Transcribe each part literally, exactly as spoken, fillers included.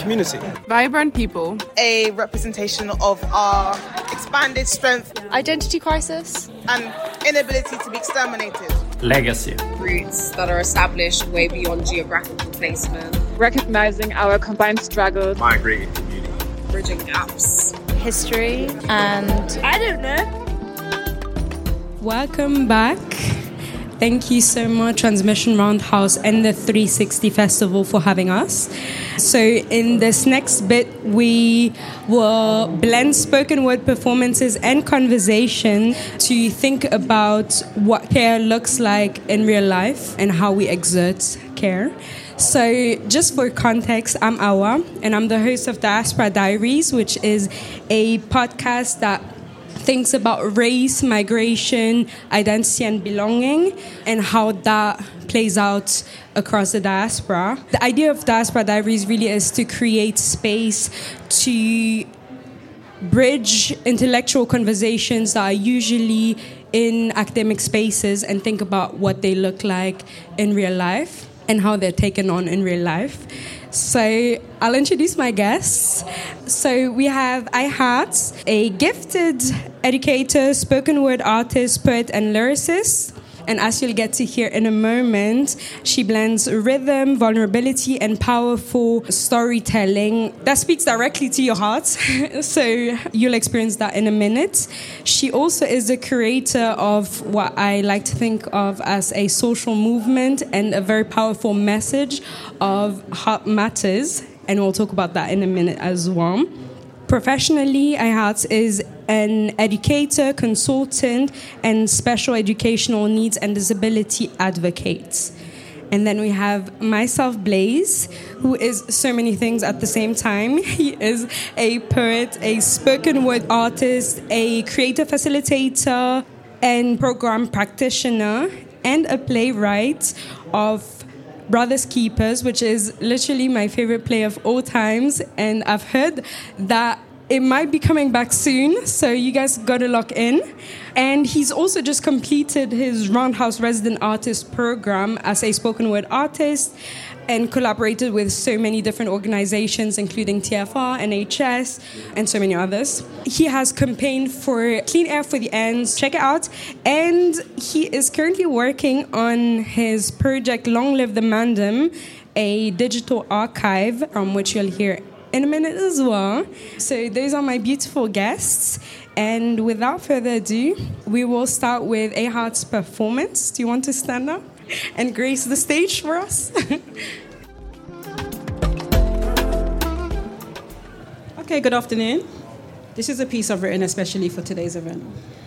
community. Vibrant people. A representation of our expanded strength. Identity crisis. And inability to be exterminated. Legacy. Roots that are established way beyond geographical placement. Recognizing our combined struggles. Migrating community. Bridging gaps. History and... I don't know. Welcome back. Thank you so much, Transmission Roundhouse and the three sixty Festival for having us. So in this next bit, we will blend spoken word performances and conversation to think about what care looks like in real life and how we exert care. So just for context, I'm Awa, and I'm the host of Diaspora Diaries, which is a podcast that thinks about race, migration, identity, and belonging, and how that plays out across the diaspora. The idea of Diaspora Diaries really is to create space to bridge intellectual conversations that are usually in academic spaces and think about what they look like in real life and how they're taken on in real life. So I'll introduce my guests. So we have iHeart, a gifted educator, spoken word artist, poet, and lyricist. And as you'll get to hear in a moment, she blends rhythm, vulnerability, and powerful storytelling that speaks directly to your heart. So you'll experience that in a minute. She also is the curator of what I like to think of as a social movement and a very powerful message of Heart Matters. And we'll talk about that in a minute as well. Professionally, iHeart is an educator, consultant, and special educational needs and disability advocate. And then we have myself, Blaze, who is so many things at the same time. He is a poet, a spoken word artist, a creative facilitator, and program practitioner, and a playwright of Brothers Keepers, which is literally my favorite play of all times. And I've heard that it might be coming back soon, so you guys got to lock in. And he's also just completed his Roundhouse Resident Artist program as a spoken word artist and collaborated with so many different organizations, including T F R, N H S, and so many others. He has campaigned for Clean Air for the Ends. Check it out. And he is currently working on his project Long Live the Mandem, a digital archive from which you'll hear in a minute as well. So those are my beautiful guests. And without further ado, we will start with iHeart's performance. Do you want to stand up and grace the stage for us? Okay, good afternoon. This is a piece I've written especially for today's event.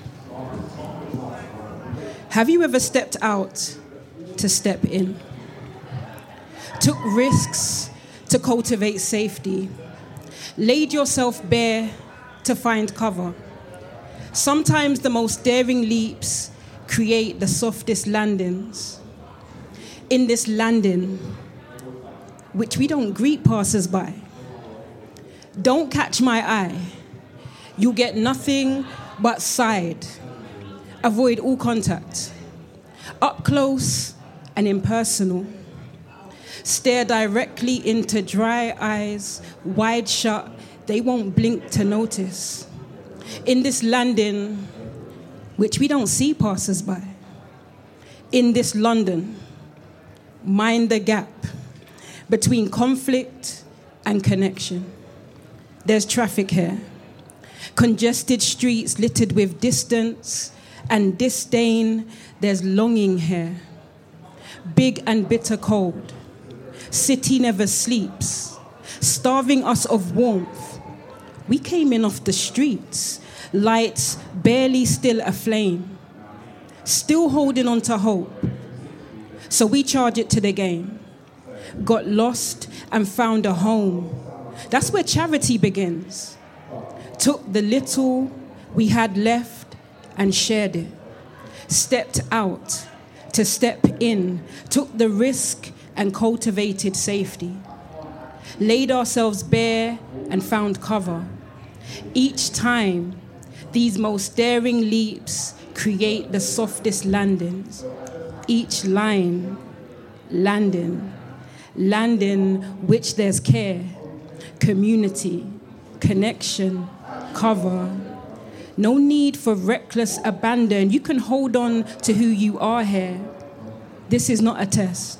Have you ever stepped out to step in? Took risks to cultivate safety, laid yourself bare to find cover. Sometimes the most daring leaps create the softest landings. In this landing, which we don't greet passers-by. Don't catch my eye. You'll get nothing but side. Avoid all contact. Up close and impersonal. Stare directly into dry eyes, wide shut, they won't blink to notice. In this landing, which we don't see passers-by. In this London, mind the gap between conflict and connection. There's traffic here. Congested streets littered with distance and disdain, there's longing here. Big and bitter cold. City never sleeps, starving us of warmth. We came in off the streets, lights barely still aflame, still holding on to hope. So we charge it to the game. Got lost and found a home. That's where charity begins. Took the little we had left and shared it. Stepped out to step in, took the risk and cultivated safety. Laid ourselves bare and found cover. Each time, these most daring leaps create the softest landings. Each line, landing, landing which there's care. community, connection, cover. No need for reckless abandon. You can hold on to who you are here. This is not a test.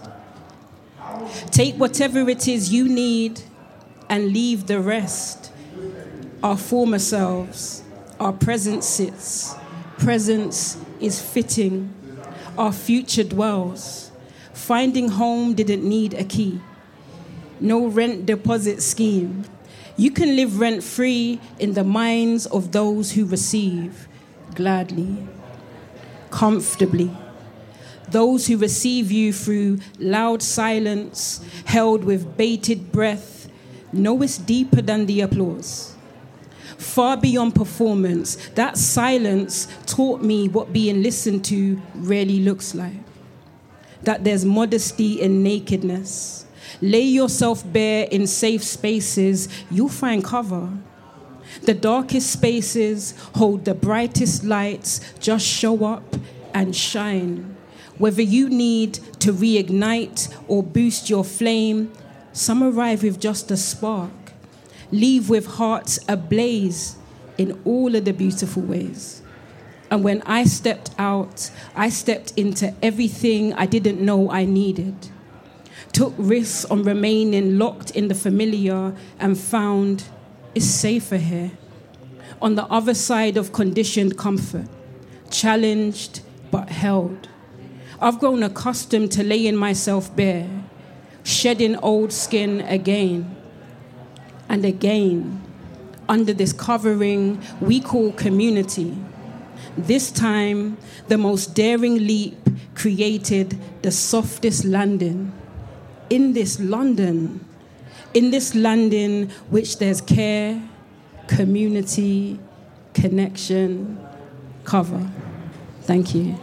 Take whatever it is you need and leave the rest. Our former selves, our present sits. Presence is fitting. Our future dwells. Finding home didn't need a key. No rent deposit scheme. You can live rent-free in the minds of those who receive gladly, comfortably. Those who receive you through loud silence, held with bated breath, know it's deeper than the applause. Far beyond performance, that silence taught me what being listened to really looks like. That there's modesty in nakedness. Lay yourself bare in safe spaces, you'll find cover. The darkest spaces hold the brightest lights, just show up and shine. Whether you need to reignite or boost your flame, some arrive with just a spark. Leave with hearts ablaze in all of the beautiful ways. And when I stepped out, I stepped into everything I didn't know I needed. Took risks on remaining locked in the familiar and found it's safer here. On the other side of conditioned comfort, challenged but held. I've grown accustomed to laying myself bare, shedding old skin again and again under this covering we call community. This time, the most daring leap created the softest landing. In this London, in this London which there's care, community, connection, cover. Thank you.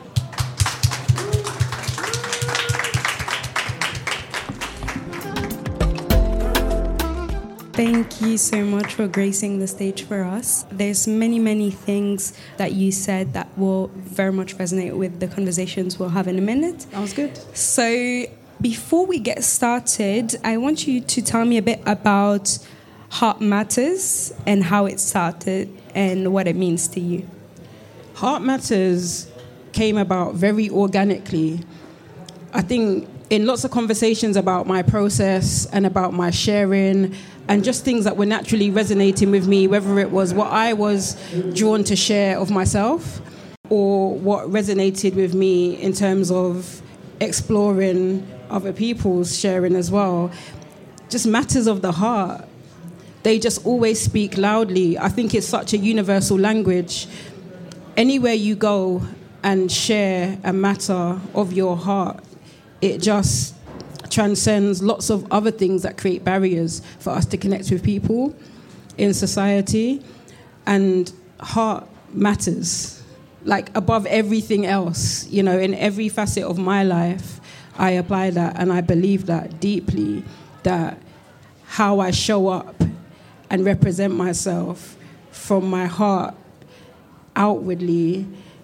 Thank you so much for gracing the stage for us. There's many, many things that you said that will very much resonate with the conversations we'll have in a minute. That was good. So before we get started, I want you to tell me a bit about Heart Matters and how it started and what it means to you. Heart Matters came about very organically. I think in lots of conversations about my process and about my sharing and just things that were naturally resonating with me, whether it was what I was drawn to share of myself or what resonated with me in terms of exploring other people's sharing as well, just matters of the heart. They just always speak loudly. I think it's such a universal language. Anywhere you go and share a matter of your heart, it just transcends lots of other things that create barriers for us to connect with people in society. And heart matters, like above everything else, you know, in every facet of my life. I apply that and I believe that deeply, that how I show up and represent myself from my heart outwardly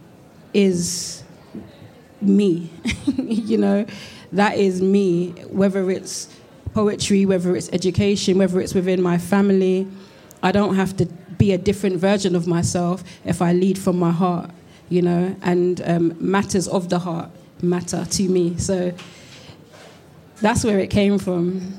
is me, you know, that is me, whether it's poetry, whether it's education, whether it's within my family. I don't have to be a different version of myself if I lead from my heart, you know, and um, matters of the heart matter to me. So that's where it came from.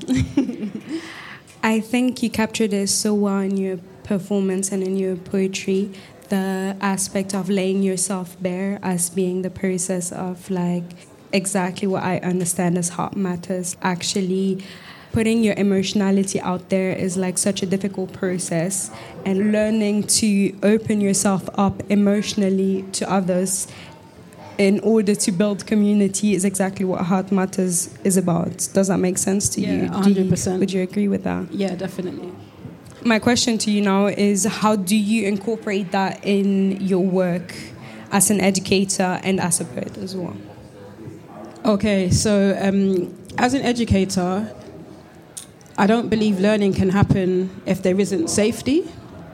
I think you captured it so well in your performance and in your poetry, the aspect of laying yourself bare as being the process of like exactly what I understand as heart matters. Actually putting your emotionality out there is like such a difficult process, and learning to open yourself up emotionally to others in order to build community is exactly what Heart Matters is about. Does that make sense to yeah, you? one hundred percent. You? Would you agree with that? Yeah, definitely. My question to you now is, how do you incorporate that in your work as an educator and as a poet as well? Okay, so um, as an educator, I don't believe learning can happen if there isn't safety.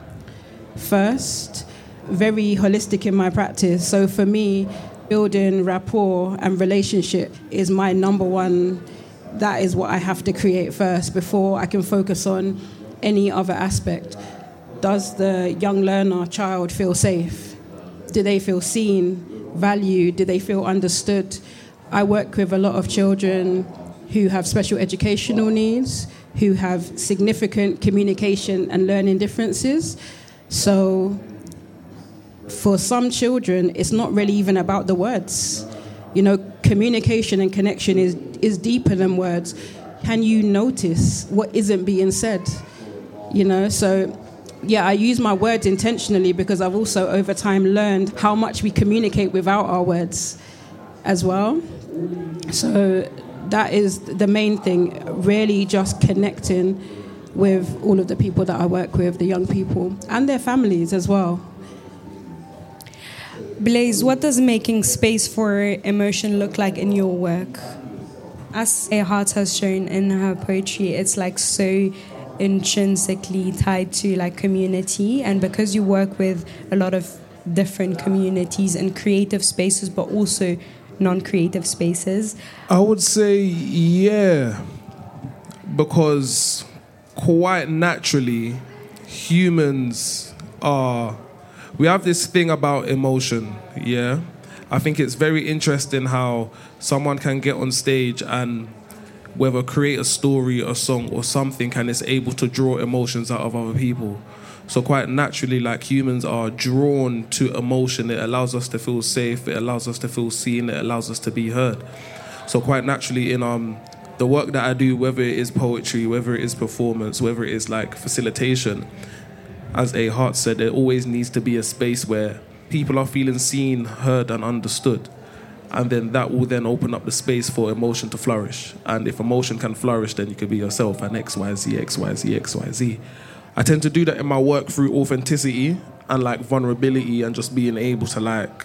First, very holistic in my practice. So for me, building rapport and relationship is my number one. That is what I have to create first before I can focus on any other aspect. Does the young learner, child, feel safe? Do they feel seen, valued? Do they feel understood? I work with a lot of children who have special educational needs, who have significant communication and learning differences. So for some children, it's not really even about the words. You know, communication and connection is, is deeper than words. Can you notice what isn't being said? You know, so yeah, I use my words intentionally because I've also over time learned how much we communicate without our words as well. So that is the main thing, really just connecting with all of the people that I work with, the young people, and their families as well. Blaze, what does making space for emotion look like in your work? As A Heart has shown in her poetry, it's like so intrinsically tied to like community, and because you work with a lot of different communities and creative spaces, but also non-creative spaces. I would say yeah, because quite naturally humans are, we have this thing about emotion, yeah? I think it's very interesting how someone can get on stage and whether create a story, a song or something, and it's able to draw emotions out of other people. So quite naturally, like, humans are drawn to emotion. It allows us to feel safe, it allows us to feel seen, it allows us to be heard. So quite naturally in um the work that I do, whether it is poetry, whether it is performance, whether it is like facilitation, as A Heart said, there always needs to be a space where people are feeling seen, heard and understood. And then that will then open up the space for emotion to flourish. And if emotion can flourish, then you can be yourself and X, Y, Z, X, Y, Z, X, Y, Z. I tend to do that in my work through authenticity and like vulnerability and just being able to like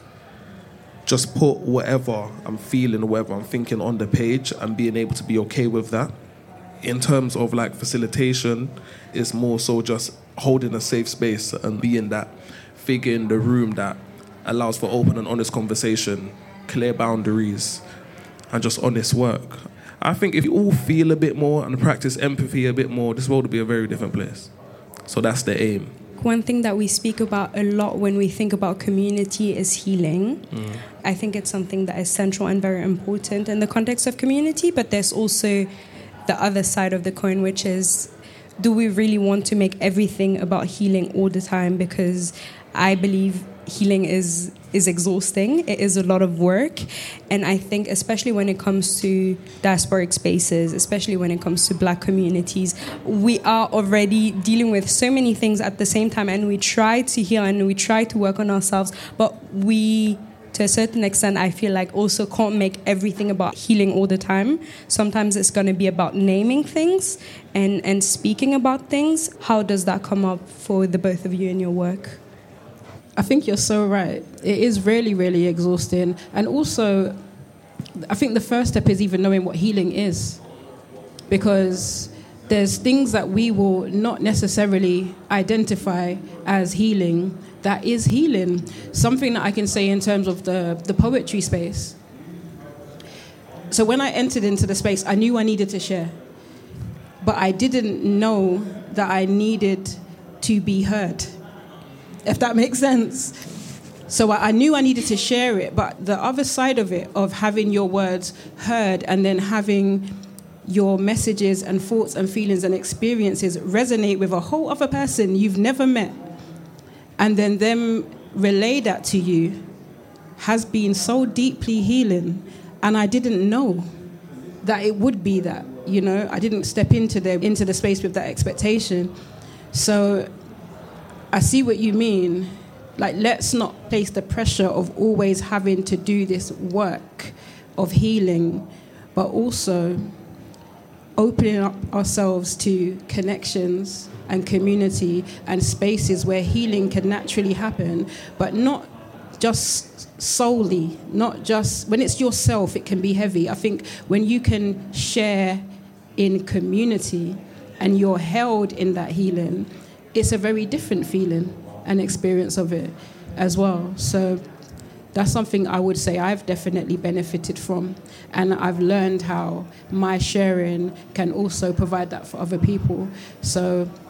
just put whatever I'm feeling or whatever I'm thinking on the page and being able to be okay with that. In terms of like facilitation, it's more so just holding a safe space and being that figure in the room that allows for open and honest conversation, clear boundaries, and just honest work. I think if you all feel a bit more and practice empathy a bit more, this world will be a very different place. So that's the aim. One thing that we speak about a lot when we think about community is healing. Mm. I think it's something that is central and very important in the context of community, but there's also the other side of the coin, which is, do we really want to make everything about healing all the time? Because I believe healing is is exhausting. It is a lot of work. And I think especially when it comes to diasporic spaces, especially when it comes to Black communities, we are already dealing with so many things at the same time, and we try to heal and we try to work on ourselves, but we, to a certain extent, I feel like also can't make everything about healing all the time. Sometimes it's going to be about naming things and, and speaking about things. How does that come up for the both of you in your work? I think you're so right. It is really, really exhausting. And also, I think the first step is even knowing what healing is. Because there's things that we will not necessarily identify as healing that is healing. Something that I can say in terms of the, the poetry space. So when I entered into the space, I knew I needed to share. But I didn't know that I needed to be heard, if that makes sense. So I knew I needed to share it, but the other side of it, of having your words heard and then having your messages and thoughts and feelings and experiences resonate with a whole other person you've never met, and then them relay that to you, has been so deeply healing. And I didn't know that it would be that, you know. I didn't step into the, into the space with that expectation. So I see what you mean. Like, let's not place the pressure of always having to do this work of healing, but also opening up ourselves to connections and community and spaces where healing can naturally happen, but not just solely, not just, when it's yourself, it can be heavy. I think when you can share in community and you're held in that healing, it's a very different feeling and experience of it as well. So that's something I would say I've definitely benefited from. And I've learned how my sharing can also provide that for other people. So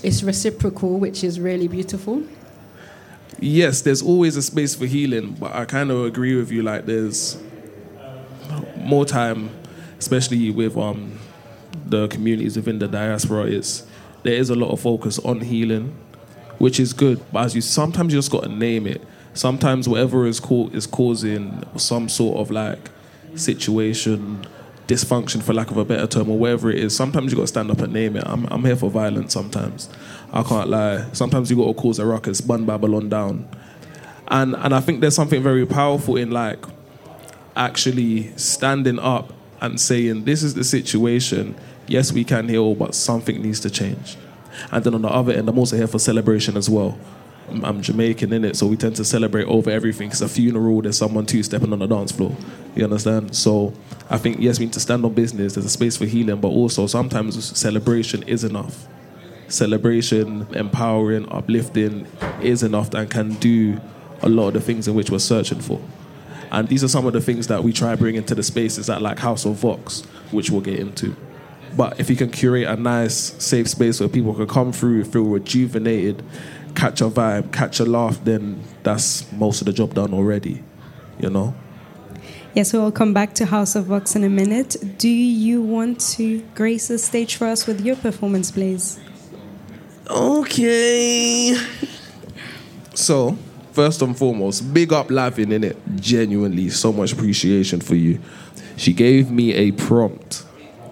It's reciprocal, which is really beautiful. Yes, there's always a space for healing, but I kind of agree with you. Like, there's more time, especially with um, the communities within the diaspora. It's there is a lot of focus on healing, which is good. But as you sometimes you just got to name it. Sometimes whatever is co- is causing some sort of like situation, dysfunction, for lack of a better term, or whatever it is, sometimes you got to stand up and name it. I'm I'm here for violence sometimes. I can't lie. Sometimes you got to cause a ruckus, burn Babylon down. And and I think there's something very powerful in like actually standing up and saying, this is the situation. Yes, we can heal, but something needs to change. And then on the other end, I'm also here for celebration as well. I'm, I'm Jamaican, innit? So we tend to celebrate over everything. It's a funeral, there's someone two-stepping on the dance floor. You understand? So I think, yes, we need to stand on business. There's a space for healing, but also sometimes celebration is enough. Celebration, empowering, uplifting is enough and can do a lot of the things in which we're searching for. And these are some of the things that we try bring into the spaces at like House of Vox, which we'll get into. But if you can curate a nice, safe space where people can come through, feel rejuvenated, catch a vibe, catch a laugh, then that's most of the job done already, you know? Yes, we'll come back to House of Vox in a minute. Do you want to grace the stage for us with your performance, please? Okay. So, first and foremost, big up Lavin, innit? Genuinely, so much appreciation for you. She gave me a prompt.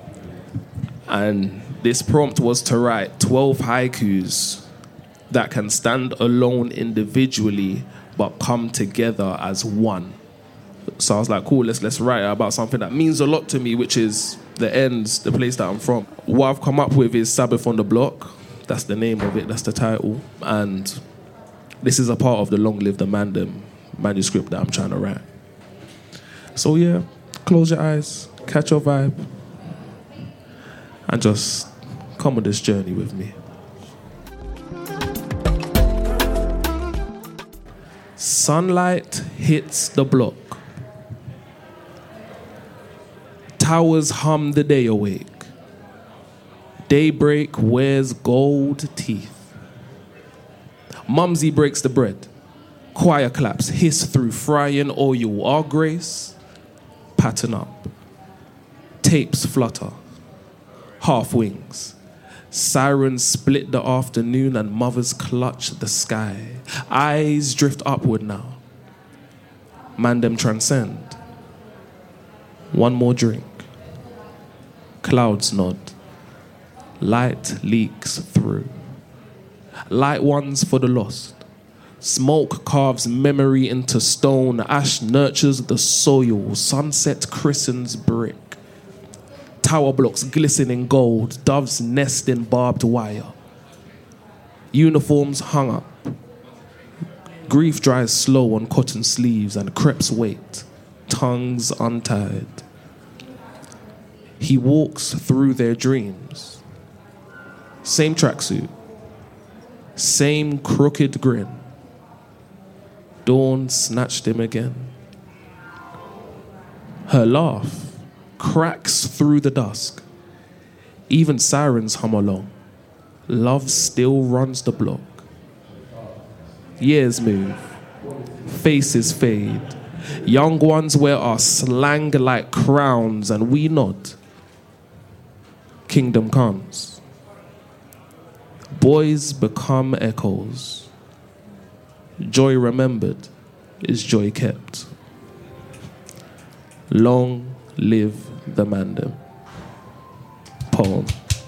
And this prompt was to write twelve haikus that can stand alone individually but come together as one. So I was like, cool, let's let's write about something that means a lot to me, which is the ends, the place that I'm from. What I've come up with is Sabbath on the Block. That's the name of it, that's the title. And this is a part of the Long Live the Mandem manuscript that I'm trying to write. So yeah, close your eyes, catch your vibe, and just come on this journey with me. Sunlight hits the block. Towers hum the day awake. Daybreak wears gold teeth. Mumsy breaks the bread. Choir claps hiss through frying oil. Our grace, pattern up. Tapes flutter. Half wings. Sirens split the afternoon and mothers clutch the sky. Eyes drift upward now. Mandem transcend. One more drink. Clouds nod. Light leaks through. Light ones for the lost. Smoke carves memory into stone. Ash nurtures the soil. Sunset christens brick. Tower blocks glisten in gold. Doves nest in barbed wire. Uniforms hung up. Grief dries slow on cotton sleeves and crepes wait. Tongues untied. He walks through their dreams. Same tracksuit. Same crooked grin. Dawn snatched him again. Her laugh cracks through the dusk. Even sirens hum along. Love still runs the block. Years move. Faces fade. Young ones wear our slang like crowns and we nod. Kingdom comes. Boys become echoes. Joy remembered is joy kept. Long live the Mandem. Poem.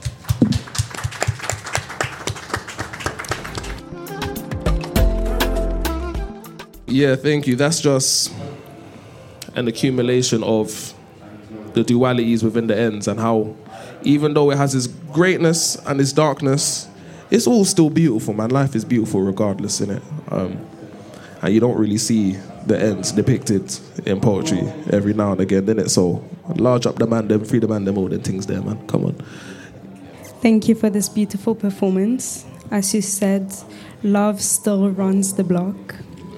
Yeah, thank you. That's just an accumulation of the dualities within the ends and how, even though it has its greatness and its darkness, it's all still beautiful, man. Life is beautiful regardless, innit? Um, and you don't really see the ends depicted in poetry every now and again, innit? So, large up the Mandem, free the Mandem, all the things there, man. Come on. Thank you for this beautiful performance. As you said, love still runs the block.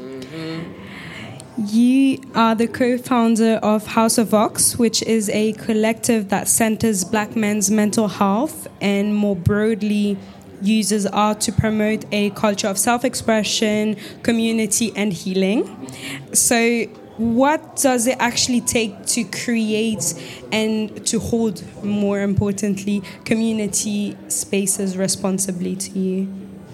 You are the co-founder of House of Vox, which is a collective that centers black men's mental health and more broadly uses art to promote a culture of self-expression, community, and healing. So what does it actually take to create and to hold, more importantly, community spaces responsibly to you?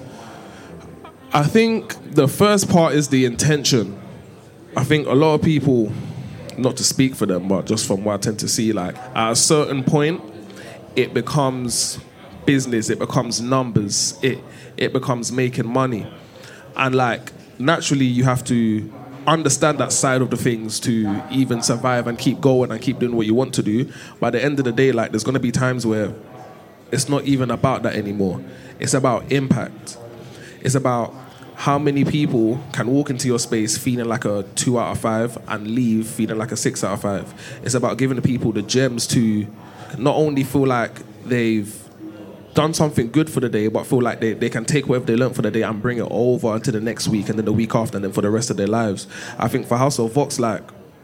I think the first part is the intention. I think a lot of people, not to speak for them, but just from what I tend to see, like at a certain point, it becomes business, it becomes numbers, it it becomes making money. And like naturally you have to understand that side of the things to even survive and keep going and keep doing what you want to do. But at the end of the day, like there's gonna be times where it's not even about that anymore. It's about impact. It's about how many people can walk into your space feeling like a two out of five and leave feeling like a six out of five. It's about giving the people the gems to not only feel like they've done something good for the day, but feel like they, they can take whatever they learned for the day and bring it over into the next week and then the week after and then for the rest of their lives. I think for House of Vox, like,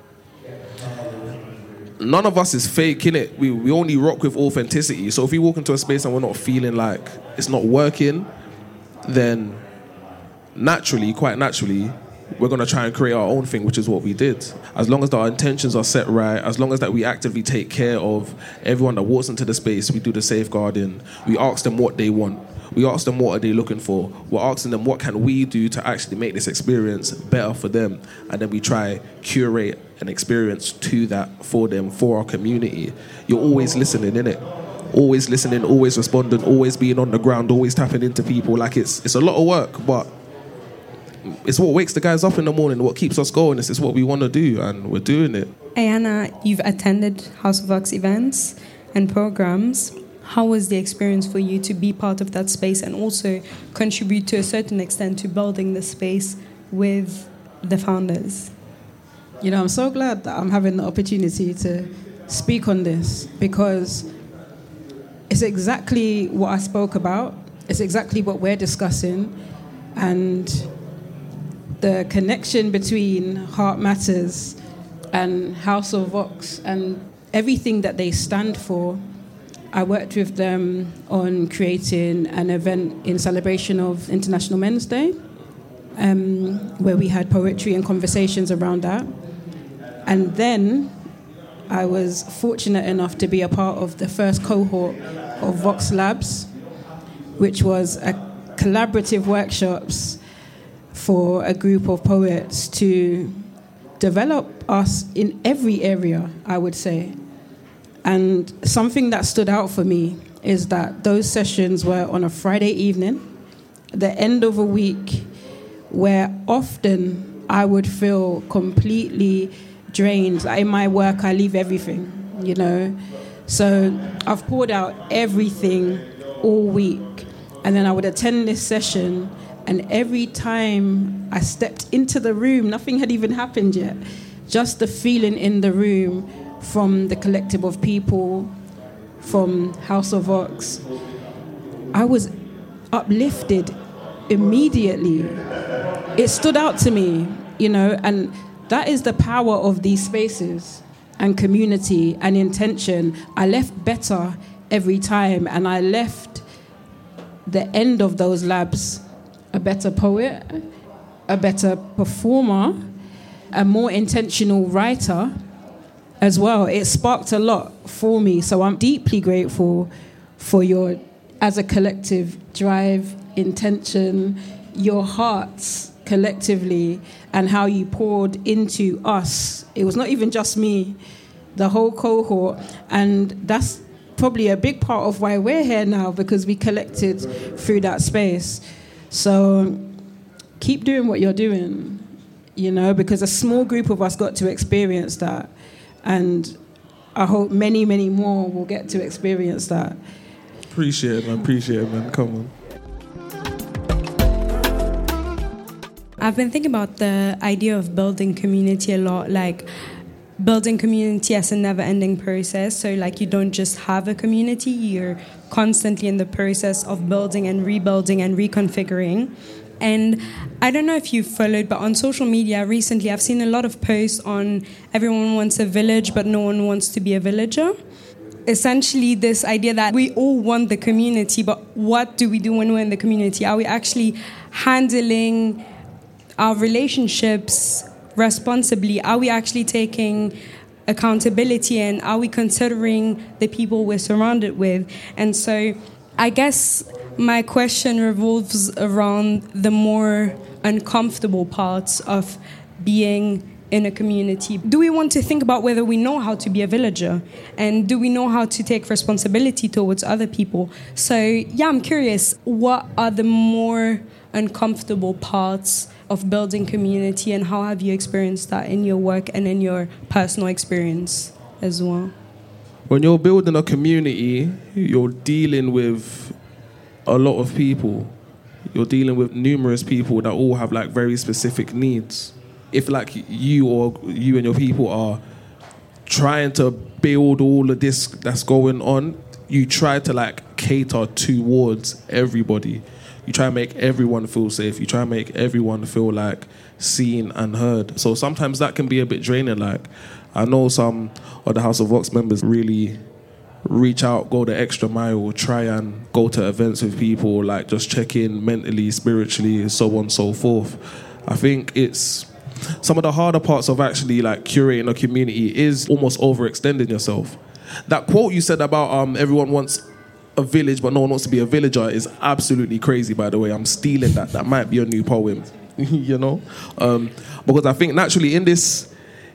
none of us is fake, innit? We, we only rock with authenticity. So if we walk into a space and we're not feeling like it's not working, then naturally, quite naturally, we're going to try and create our own thing, which is what we did. As long as our intentions are set right, as long as that we actively take care of everyone that walks into the space, we do the safeguarding, we ask them what they want, we ask them what are they looking for, we're asking them what can we do to actually make this experience better for them, and then we try curate an experience to that for them, for our community. You're always listening, innit? Always listening, always responding, always being on the ground, always tapping into people. Like it's it's a lot of work, but it's what wakes the guys up in the morning, what keeps us going. This is what we want to do, and we're doing it. Ayana, you've attended House of Vox events and programs. How was the experience for you to be part of that space and also contribute to a certain extent to building the space with the founders? You know, I'm so glad that I'm having the opportunity to speak on this, because it's exactly what I spoke about. It's exactly what we're discussing. And the connection between Heart Matters and House of Vox and everything that they stand for. I worked with them on creating an event in celebration of International Men's Day, um, where we had poetry and conversations around that. And then I was fortunate enough to be a part of the first cohort of Vox Labs, which was a collaborative workshops for a group of poets to develop us in every area, I would say. And something that stood out for me is that those sessions were on a Friday evening, the end of a week, where often I would feel completely drained. Like in my work, I leave everything, you know. So I've poured out everything all week, and then I would attend this session, and every time I stepped into the room, nothing had even happened yet. Just the feeling in the room from the collective of people, from House of Vox, I was uplifted immediately. It stood out to me, you know, and that is the power of these spaces and community and intention. I left better every time, and I left the end of those labs a better poet, a better performer, a more intentional writer as well. It sparked a lot for me. So I'm deeply grateful for your, as a collective, drive, intention, your hearts collectively, and how you poured into us. It was not even just me, the whole cohort. And that's probably a big part of why we're here now, because we collected through that space. So keep doing what you're doing, you know, because a small group of us got to experience that. And I hope many, many more will get to experience that. Appreciate it, man. Appreciate it, man. Come on. I've been thinking about the idea of building community a lot, like building community as a never-ending process. So like you don't just have a community, you're constantly in the process of building and rebuilding and reconfiguring. And I don't know if you've followed, but on social media recently I've seen a lot of posts on everyone wants a village, but no one wants to be a villager. essentially this idea that we all want the community, but what do we do when we're in the community? Are we actually handling our relationships responsibly? Are we actually taking accountability, and are we considering the people we're surrounded with? And so I guess my question revolves around the more uncomfortable parts of being in a community. Do we want to think about whether we know how to be a villager? And do we know how to take responsibility towards other people? So, yeah, I'm curious, what are the more uncomfortable parts of building community, and how have you experienced that in your work and in your personal experience as well? When you're building a community, you're dealing with a lot of people. You're dealing with numerous people that all have like very specific needs. If like you or you and your people are trying to build all of this that's going on, you try to like cater towards everybody. You try and make everyone feel safe. You try and make everyone feel like seen and heard. So sometimes that can be a bit draining. Like I know some of the House of Vox members really reach out, go the extra mile, try and go to events with people, like just check in mentally, spiritually, so on and so forth. I think it's some of the harder parts of actually like curating a community is almost overextending yourself. That quote you said about um everyone wants a village but no one wants to be a villager is absolutely crazy, by the way. I'm stealing that. That might be a new poem, you know? Um, because I think naturally in this,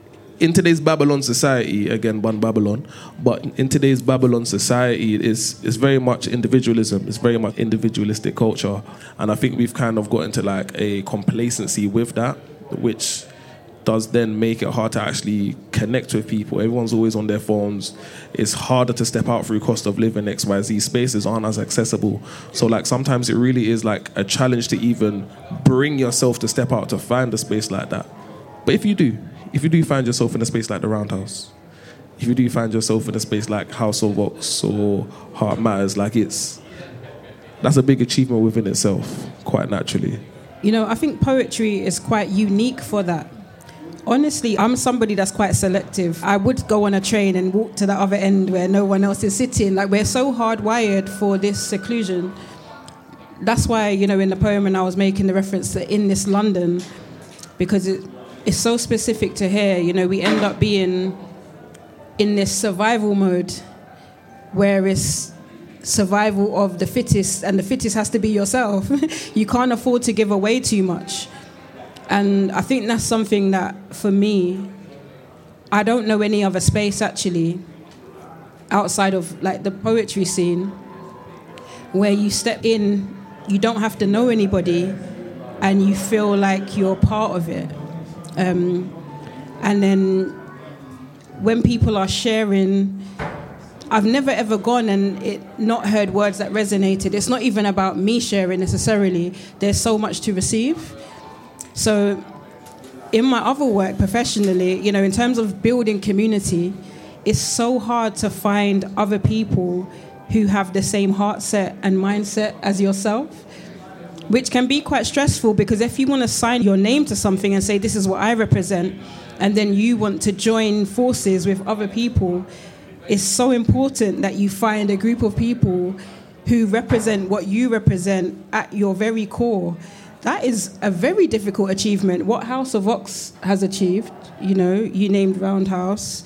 in today's Babylon society, again, Bun Babylon, but in today's Babylon society, it's, it's very much individualism. It's very much individualistic culture. And I think we've kind of got into like a complacency with that, which does then make it hard to actually connect with people. Everyone's always on their phones. It's harder to step out through cost of living, X Y Z. Spaces aren't as accessible. So like sometimes it really is like a challenge to even bring yourself to step out to find a space like that. But if you do, if you do find yourself in a space like the Roundhouse, if you do find yourself in a space like House of Vox or Heart Matters, like it's, that's a big achievement within itself, quite naturally. You know, I think poetry is quite unique for that. Honestly, I'm somebody that's quite selective. I would go on a train and walk to the other end where no one else is sitting. Like, we're so hardwired for this seclusion. That's why, you know, in the poem, and I was making the reference to In This London, because it, it's so specific to here. You know, we end up being in this survival mode where it's survival of the fittest, and the fittest has to be yourself. You can't afford to give away too much. And I think that's something that, for me, I don't know any other space, actually, outside of, like, the poetry scene, where you step in, you don't have to know anybody, and you feel like you're part of it. Um, and then when people are sharing, I've never ever gone and it not heard words that resonated. It's not even about me sharing necessarily. There's so much to receive. So in my other work professionally, you know, in terms of building community, it's so hard to find other people who have the same heart set and mindset as yourself, which can be quite stressful, because if you want to sign your name to something and say, this is what I represent, and then you want to join forces with other people, it's so important that you find a group of people who represent what you represent at your very core. That is a very difficult achievement. What House of Vox has achieved, you know, you named Roundhouse.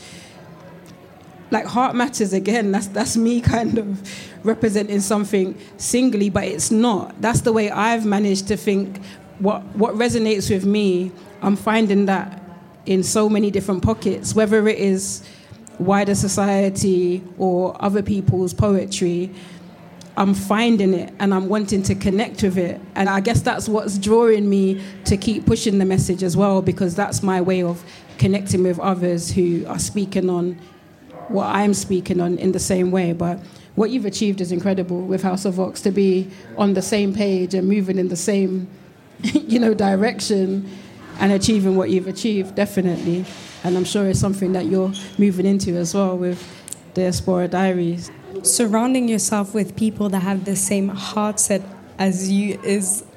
Like Heart Matters, again, that's that's me kind of representing something singly, but it's not. That's the way I've managed to think. What what resonates with me, I'm finding that in so many different pockets, whether it is wider society or other people's poetry. I'm finding it and I'm wanting to connect with it. And I guess that's what's drawing me to keep pushing the message as well, because that's my way of connecting with others who are speaking on what I'm speaking on in the same way. But what you've achieved is incredible with House of Vox, to be on the same page and moving in the same, you know, direction and achieving what you've achieved, definitely. And I'm sure it's something that you're moving into as well with Diaspora Diaries. Surrounding yourself with people that have the same heart set as you is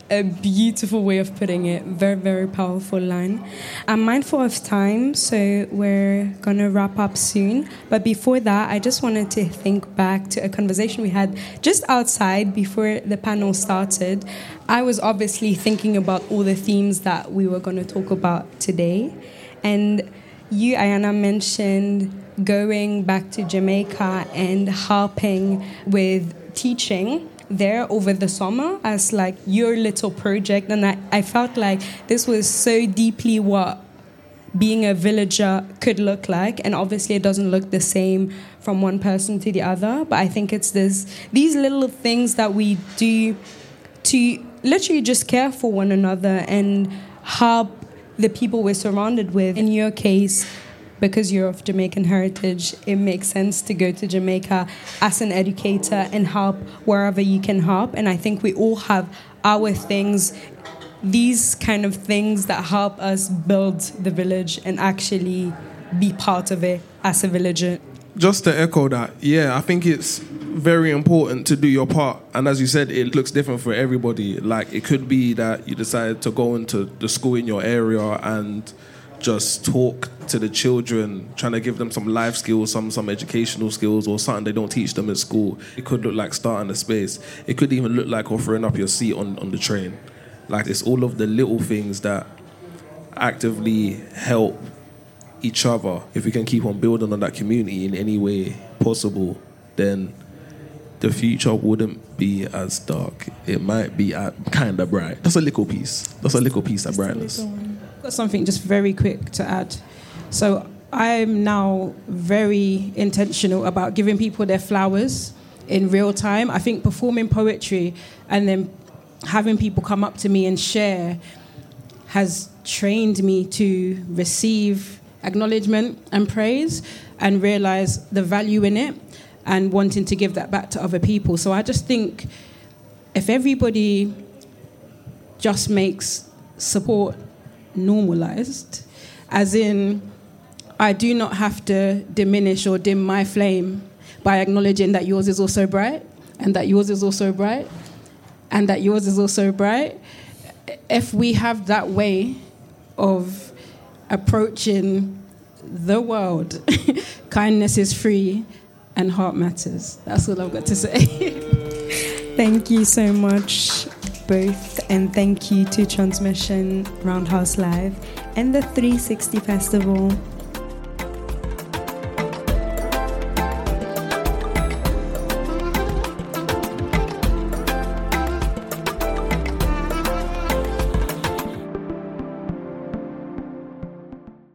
a beautiful way of putting it. Very, very powerful line. I'm mindful of time, so we're going to wrap up soon. But before that, I just wanted to think back to a conversation we had just outside before the panel started. I was obviously thinking about all the themes that we were going to talk about today. And you, Ayana, mentioned going back to Jamaica and helping with teaching there over the summer as like your little project. And I, I felt like this was so deeply what being a villager could look like. And obviously it doesn't look the same from one person to the other. But I think it's this these little things that we do to literally just care for one another and help the people we're surrounded with. In your case, because you're of Jamaican heritage, it makes sense to go to Jamaica as an educator and help wherever you can help. And I think we all have our things, these kind of things that help us build the village and actually be part of it as a villager. Just to echo that, yeah, I think it's very important to do your part. And as you said, it looks different for everybody. Like, it could be that you decide to go into the school in your area and just talk to the children, trying to give them some life skills, some some educational skills, or something they don't teach them at school. It could look like starting a space. It could even look like offering up your seat on, on the train. Like, it's all of the little things that actively help each other. If we can keep on building on that community in any way possible, then the future wouldn't be as dark. It might be kind of bright. That's a little piece. That's a little piece of brightness. I've got something just very quick to add. So I'm now very intentional about giving people their flowers in real time. I think performing poetry and then having people come up to me and share has trained me to receive acknowledgement and praise and realize the value in it and wanting to give that back to other people. So I just think if everybody just makes support normalized, as in I do not have to diminish or dim my flame by acknowledging that yours is also bright and that yours is also bright and that yours is also bright. If we have that way of approaching the world, kindness is free and heart matters. That's all I've got to say. Thank you so much, both, and thank you to Transmission Roundhouse Live and the three sixty Festival.